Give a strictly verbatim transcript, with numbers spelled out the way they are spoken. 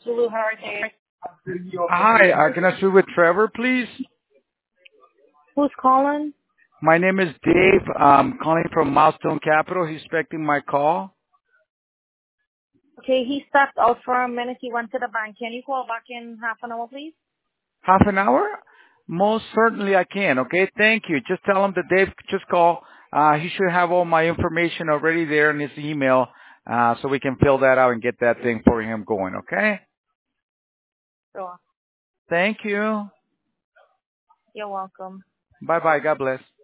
Zulu Hurricane. Hi, uh, can I speak with Trevor, please? Who's calling? My name is Dave. I'm calling from Milestone Capital. He's expecting my call. Okay, he stepped out for a minute. He went to the bank. Can you call back in half an hour, please? Half an hour? Most certainly I can, okay? Thank you. Just tell him that Dave just call. Uh, he should have all my information already there in his email, uh, so we can fill that out and get that thing for him going, okay? Sure. Thank you. You're welcome. Bye-bye. God bless.